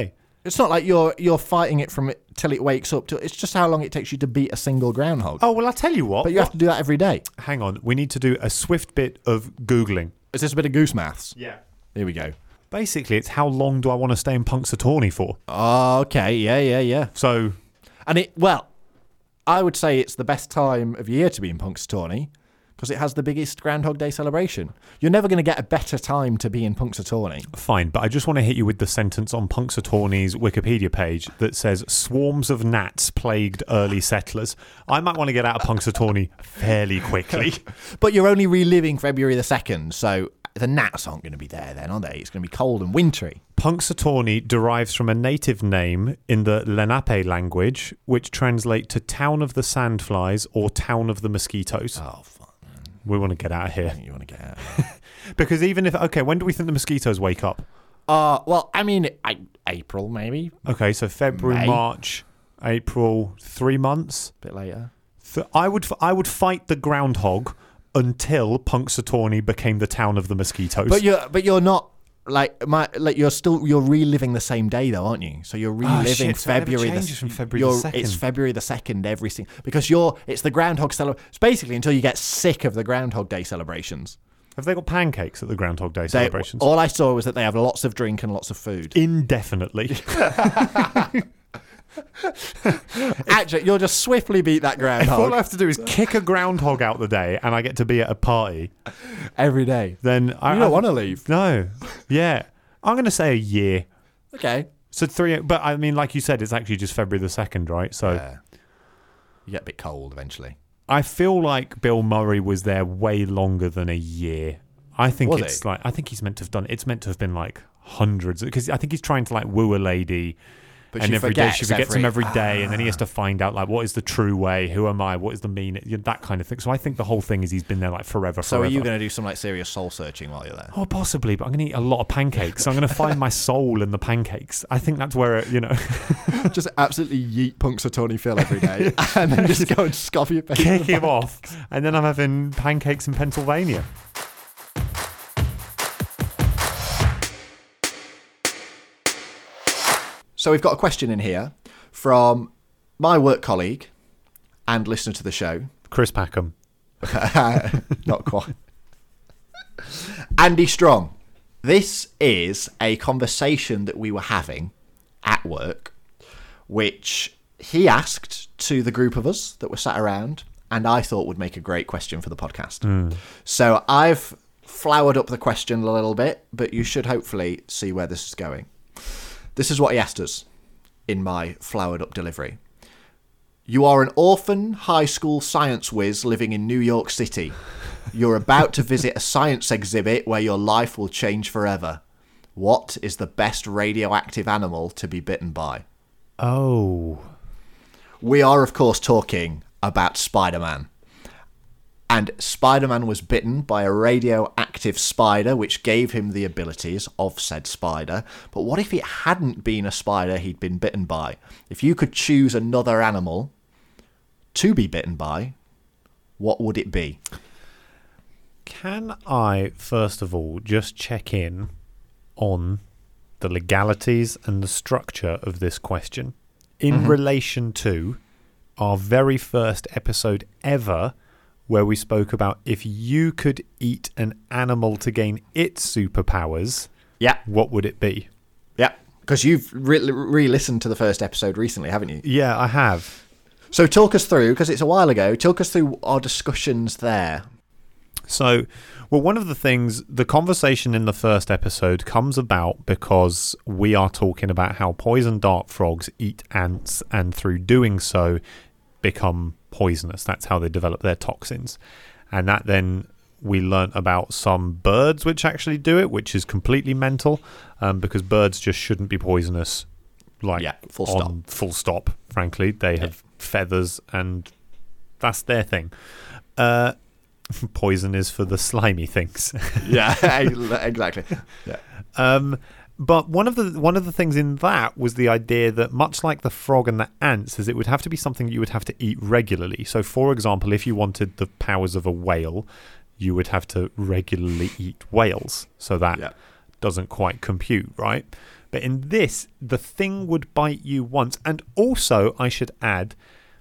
It's not like you're you're fighting it from it till it wakes up. To, it's just how long it takes you to beat a single groundhog. Oh, well, I'll tell you what. But you what? have to do that every day. Hang on. We need to do a swift bit of Googling. Is this a bit of goose maths? Yeah. Here we go. Basically, it's how long do I want to stay in Punxsutawney for? Oh, okay. Yeah, yeah, yeah. So... And it, well, I would say it's the best time of year to be in Punxsutawney because it has the biggest Groundhog Day celebration. You're never going to get a better time to be in Punxsutawney. Fine, but I just want to hit you with the sentence on Punxsutawney's Wikipedia page that says, swarms of gnats plagued early settlers. I might want to get out of Punxsutawney fairly quickly. But you're only reliving February the second, so the gnats aren't going to be there then, are they? It's going to be cold and wintry. Punxsutawney derives from a native name in the Lenape language, which translate to town of the sandflies or town of the mosquitoes. Oh, fuck, man. We want to get out of here. You want to get out. Because even if... Okay, when do we think the mosquitoes wake up? Uh, well, I mean, I, April, maybe. Okay, so February, May. March, April, three months. A bit later. Th- I would I would fight the groundhog until Punxsutawney became the town of the mosquitoes. But you're, but you're not... Like my, like you're still you're reliving the same day though, aren't you? So you're reliving oh, shit, so February. it never changes the, from February you're, the second. It's February the second every single because you're it's the Groundhog celebration. It's basically until you get sick of the Groundhog Day celebrations. Have they got pancakes at the Groundhog Day They, celebrations? all I saw was that they have lots of drink and lots of food. Indefinitely. Actually, you'll just swiftly beat that If groundhog all I have to do is kick a groundhog out the day and I get to be at a party, every day. then I You don't I- want to leave. No. Yeah. I'm going to say a year. Okay. So three, but I mean, like you said, it's actually just February the second, right? So Yeah. You get a bit cold eventually. I feel like Bill Murray was there way longer than a year. I think Was it's he? like I think he's meant to have done. It's meant to have been like hundreds because I think he's trying to like woo a lady. But and she every day forgets she forgets every- him every day, and then he has to find out like what is the true way, who am I, what is the mean, you know, that kind of thing. So I think the whole thing is he's been there like forever. So forever. are you going to do some like serious soul searching while you're there? Oh, possibly, but I'm going to eat a lot of pancakes. So I'm going to find my soul in the pancakes. I think that's where it, you know, Just absolutely yeet Punxsutawney Phil every day, and then just go and scoff your face. kick him off, and then I'm having pancakes in Pennsylvania. So we've got a question in here from my work colleague and listener to the show. Chris Packham. Not quite. Andy Strong. This is a conversation that we were having at work, which he asked to the group of us that were sat around, and I thought would make a great question for the podcast. Mm. So I've flowered up the question a little bit, but you should hopefully see where this is going. This is what he asked us in my flowered up delivery. You are an orphan high school science whiz living in New York City. You're about to visit a science exhibit where your life will change forever. What is the best radioactive animal to be bitten by? Oh. We are, of course, talking about Spider-Man. And Spider-Man was bitten by a radioactive spider, which gave him the abilities of said spider. But what if it hadn't been a spider he'd been bitten by? If you could choose another animal to be bitten by, what would it be? Can I, first of all, just check in on the legalities and the structure of this question in Mm-hmm. relation to our very first episode ever where we spoke about if you could eat an animal to gain its superpowers, Yeah. what would it be? Yeah. Because you've re- re-listened to the first episode recently, haven't you? Yeah, I have. So talk us through, because it's a while ago, talk us through our discussions there. So, well, one of the things, the conversation in the first episode comes about because we are talking about how poison dart frogs eat ants and through doing so become poisonous. That's how they develop their toxins. And that then we learnt about some birds which actually do it, which is completely mental um, because birds just shouldn't be poisonous. Like, Yeah, full on stop. full stop, frankly. They have feathers and that's their thing. Uh, poison is for the slimy things. Yeah, exactly. Yeah. Um, but one of the one of the things in that was the idea that much like the frog and the ants, is it would have to be something you would have to eat regularly. So, for example, if you wanted the powers of a whale, you would have to regularly eat whales. So that Yeah. doesn't quite compute, right? But in this, the thing would bite you once. And also, I should add,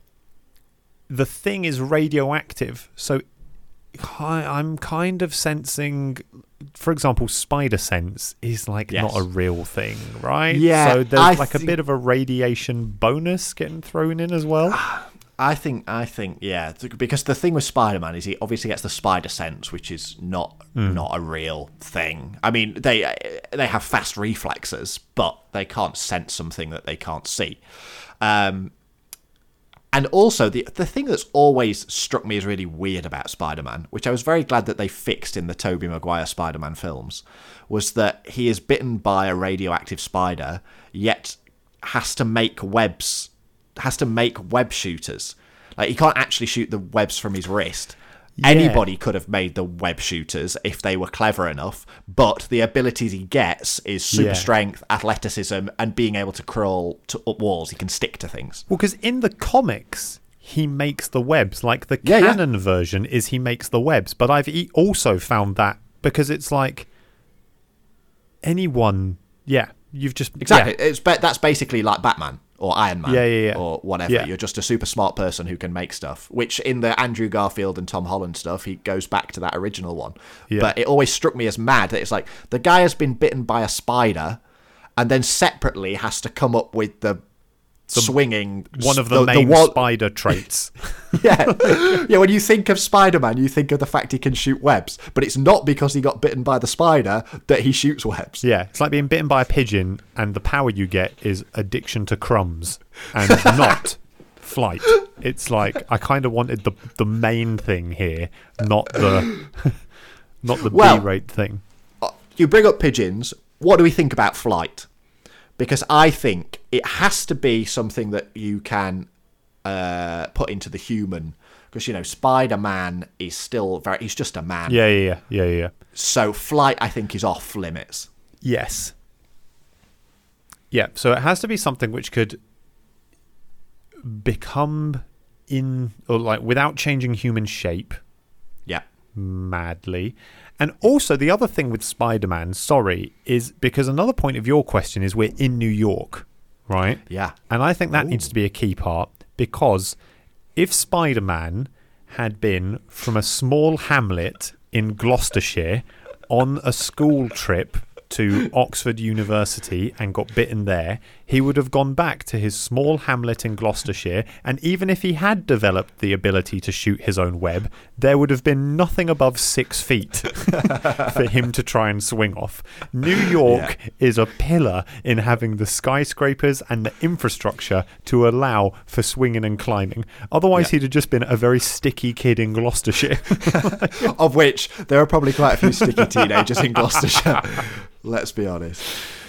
the thing is radioactive. So I, I'm kind of sensing, for example, spider sense is like Yes. not a real thing, right? Yeah, So there's I like a think- bit of a radiation bonus getting thrown in as well. I think, I think, yeah, th- because the thing with Spider-Man is he obviously gets the spider sense, which is not not a real thing. I mean, they they have fast reflexes, but they can't sense something that they can't see. Um, and also, the the thing that's always struck me as really weird about Spider-Man, which I was very glad that they fixed in the Tobey Maguire Spider-Man films, was that he is bitten by a radioactive spider, yet has to make webs. has to make web shooters. Like, he can't actually shoot the webs from his wrist. Yeah. Anybody could have made the web shooters if they were clever enough, but the abilities he gets is super Yeah. strength, athleticism, and being able to crawl to up walls. He can stick to things. Well, because in the comics, he makes the webs. Like, the Yeah, yeah. canon version is he makes the webs. But I've e- also found that because it's like anyone, yeah, you've just... Exactly. yeah. It's ba- that's basically like Batman or Iron Man Yeah, yeah, yeah. or whatever. Yeah. You're just a super smart person who can make stuff, which in the Andrew Garfield and Tom Holland stuff, he goes back to that original one. Yeah. But it always struck me as mad that it's like the guy has been bitten by a spider and then separately has to come up with the, swinging... One of the, main one- spider traits. yeah. yeah, when you think of Spider-Man, you think of the fact he can shoot webs, but it's not because he got bitten by the spider that he shoots webs. Yeah, it's like being bitten by a pigeon, and the power you get is addiction to crumbs and not flight. It's like I kind of wanted the the main thing here, not the not the Well- B-rate thing. You bring up pigeons. What do we think about flight? Because I think it has to be something that you can uh, put into the human. Because, you know, Spider-Man is still very... He's just a man. Yeah, yeah, yeah, yeah, yeah. So flight, I think, is off limits. Yes. Yeah, so it has to be something which could become in, or like without changing human shape Yeah. madly. And also the other thing with Spider-Man, sorry, is because another point of your question is we're in New York, right? Yeah. And I think that Ooh. needs to be a key part because if Spider-Man had been from a small hamlet in Gloucestershire on a school trip to Oxford University and got bitten there, he would have gone back to his small hamlet in Gloucestershire, and even if he had developed the ability to shoot his own web, there would have been nothing above six feet for him to try and swing off. New York Yeah. is a pillar in having the skyscrapers and the infrastructure to allow for swinging and climbing. Otherwise, Yeah. he'd have just been a very sticky kid in Gloucestershire. Of which there are probably quite a few sticky teenagers in Gloucestershire. Let's be honest.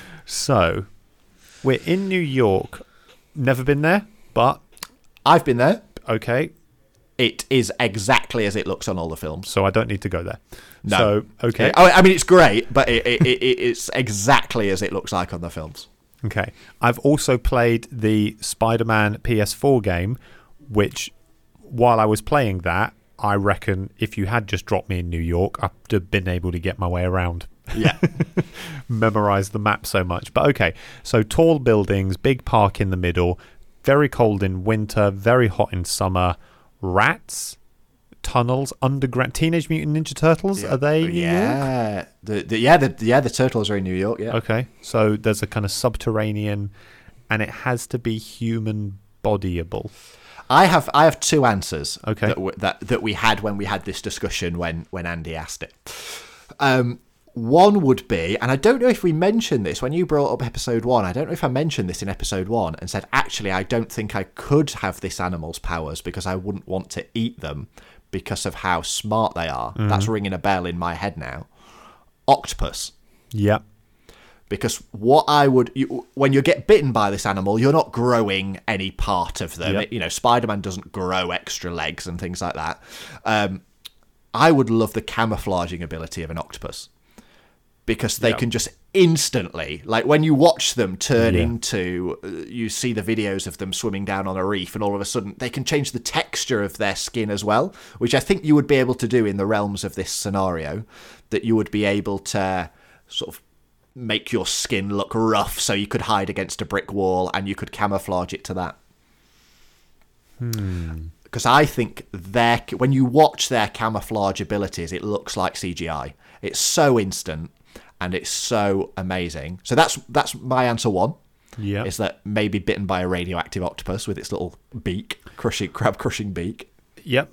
So, we're in New York. Never been there, but I've been there. okay. It is exactly as it looks on all the films. So I don't need to go there. No. So, okay. I I mean, it's great, but it, it, it, it's exactly as it looks like on the films. Okay. I've also played the Spider-Man P S four game, which, while I was playing that, I reckon if you had just dropped me in New York, I'd have been able to get my way around. Yeah. Memorize the map so much. But okay, so tall buildings, big park in the middle, very cold in winter, very hot in summer, rats, tunnels, underground. Teenage Mutant Ninja Turtles, are they New York? Yeah. The, the, yeah, the, yeah, the turtles are in New York, yeah. Okay, so there's a kind of subterranean, and it has to be human bodyable. I have I have two answers Okay. that, w- that that we had when we had this discussion when when Andy asked it. Um, one would be, and I don't know if we mentioned this when you brought up episode one. I don't know if I mentioned this in episode one and said actually I don't think I could have this animal's powers because I wouldn't want to eat them because of how smart they are. That's ringing a bell in my head now. Octopus. Yep. Because what I would, you, when you get bitten by this animal, you're not growing any part of them. Yep. It- you know, Spider-Man doesn't grow extra legs and things like that. Um, I would love the camouflaging ability of an octopus because they Yep. can just instantly, like when you watch them turn Yeah. into, uh, you see the videos of them swimming down on a reef, and all of a sudden they can change the texture of their skin as well, which I think you would be able to do in the realms of this scenario. That you would be able to sort of make your skin look rough so you could hide against a brick wall and you could camouflage it to that. Hmm. Because I think their when you watch their camouflage abilities, it looks like C G I. It's so instant and it's so amazing. So that's that's my answer one. Yeah. Is that maybe bitten by a radioactive octopus with its little beak, crushing crab crushing beak. Yep.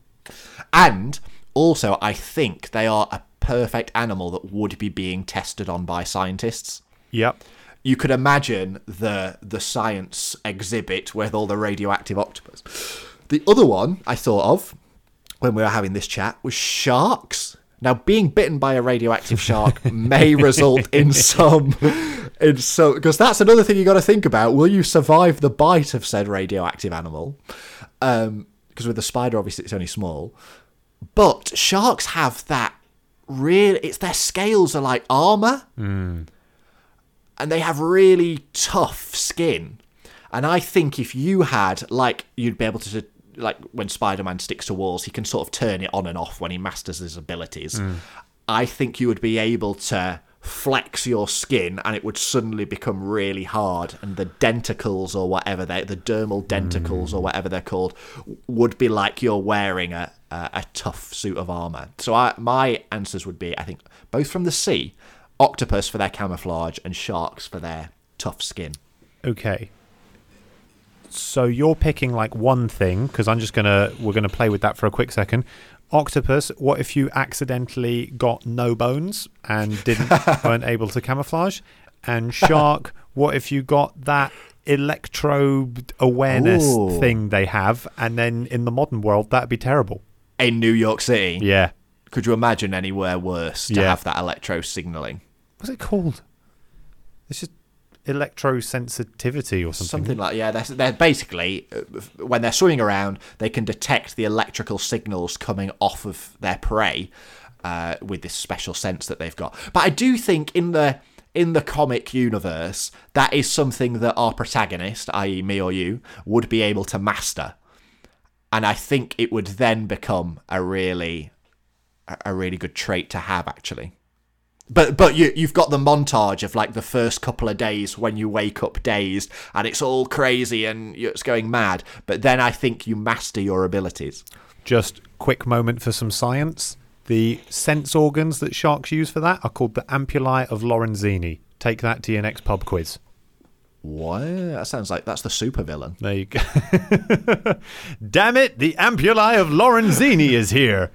And also, I think they are a perfect animal that would be being tested on by scientists. Yep. You could imagine the the science exhibit with all the radioactive octopus. The other one I thought of when we were having this chat was sharks. Now, being bitten by a radioactive shark may result in some, in some, because that's another thing you got to think about. Will you survive the bite of said radioactive animal? Um, because with the spider, obviously, it's only small. But sharks have that real. It's their scales are like armor, Mm. and they have really tough skin. And I think if you had, like, you'd be able to. Like when Spider-Man sticks to walls, he can sort of turn it on and off when he masters his abilities. Mm. I think you would be able to flex your skin and it would suddenly become really hard, and the denticles or whatever they the dermal denticles mm. or whatever they're called would be like you're wearing a, a, a tough suit of armor. So I, my answers would be, I think, both from the sea, octopus for their camouflage and sharks for their tough skin. Okay. So you're picking like one thing, because I'm just gonna we're gonna play with that for a quick second. Octopus, what if you accidentally got no bones and didn't weren't able to camouflage? And shark, what if you got that electro awareness Ooh. thing they have, and then in the modern world that'd be terrible. In New York City, Yeah. could you imagine anywhere worse to Yeah. have that electro signaling? What's it called? It's just electrosensitivity or something. Something like, yeah, they're, they're basically, uh, when they're swimming around, they can detect the electrical signals coming off of their prey uh, with this special sense that they've got. But I do think in the in the comic universe, that is something that our protagonist, that is me or you, would be able to master. And I think it would then become a really, a really good trait to have, actually. But but you, you've got the montage of like the first couple of days when you wake up dazed and it's all crazy and it's going mad. But then I think you master your abilities. Just quick moment for some science. The sense organs that sharks use for that are called the ampullae of Lorenzini. Take that to your next pub quiz. What? That sounds like that's the supervillain. There you go. Damn it, the ampullae of Lorenzini is here.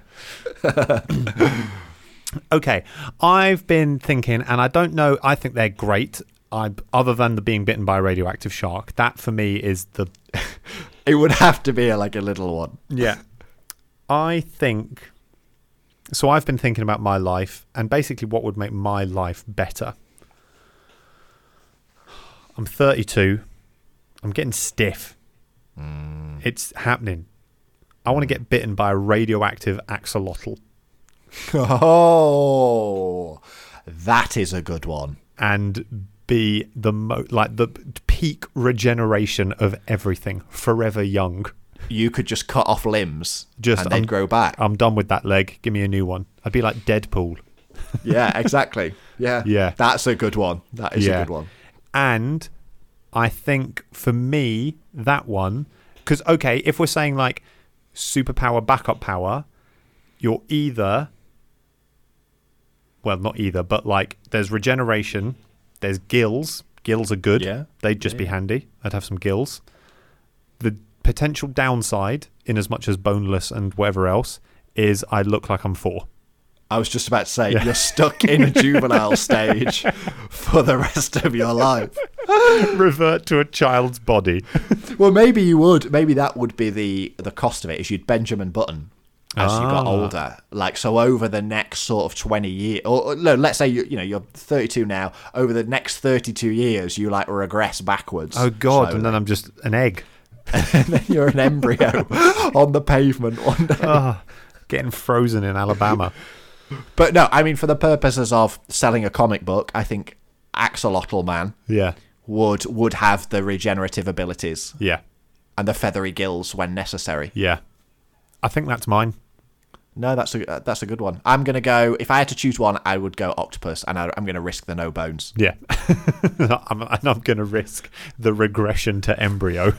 Okay, I've been thinking, and I don't know, I think they're great. I, other than the being bitten by a radioactive shark, that for me is the... It would have to be like a little one. Yeah. I think... So I've been thinking about my life, and basically what would make my life better. I'm thirty-two. I'm getting stiff. Mm. It's happening. I want to get bitten by a radioactive axolotl. Oh, that is a good one. And be the mo- like the peak regeneration of everything, forever young. You could just cut off limbs Just and they'd I'm- grow back. I'm done with that leg. Give me a new one. I'd be like Deadpool. Yeah, exactly. Yeah. Yeah. That's a good one. That is Yeah. a good one. And I think for me, that one, because, okay, if we're saying like superpower, backup power, you're either, well, not either, but like there's regeneration, there's gills. Gills are good. Yeah. They'd just Yeah. be handy. I'd have some gills. The potential downside, in as much as boneless and whatever else, is I look like I'm four. I was just about to say, Yeah. you're stuck in a juvenile stage for the rest of your life. Revert to a child's body. Well, maybe you would. Maybe that would be the, the cost of it, is you'd Benjamin Button as you got Ah. older. Like, so over the next sort of twenty years, or or no, let's say you you know you're thirty-two now. Over the next thirty-two years, you like regress backwards. Oh, God. slowly. And then I'm just an egg. and then you're an embryo on the pavement one day. Oh, getting frozen in Alabama. But no, I mean, for the purposes of selling a comic book, I think Axolotl Man Yeah. would would have the regenerative abilities Yeah. and the feathery gills when necessary. Yeah. I think that's mine. No, that's a that's a good one. I'm gonna go. If I had to choose one, I would go octopus, and I, I'm gonna risk the no bones. Yeah, I'm, and I'm gonna risk the regression to embryo.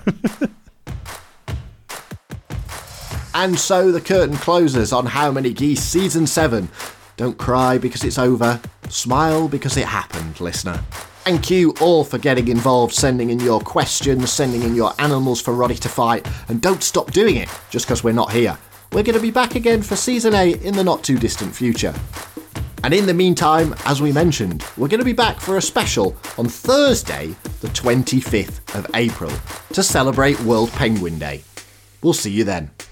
And so the curtain closes on How Many Geese Season seven. Don't cry because it's over. Smile because it happened, listener. Thank you all for getting involved, sending in your questions, sending in your animals for Roddy to fight, and don't stop doing it just because we're not here. We're going to be back again for Season eight in the not too distant future. And in the meantime, as we mentioned, we're going to be back for a special on Thursday, the twenty-fifth of April, to celebrate World Penguin Day. We'll see you then.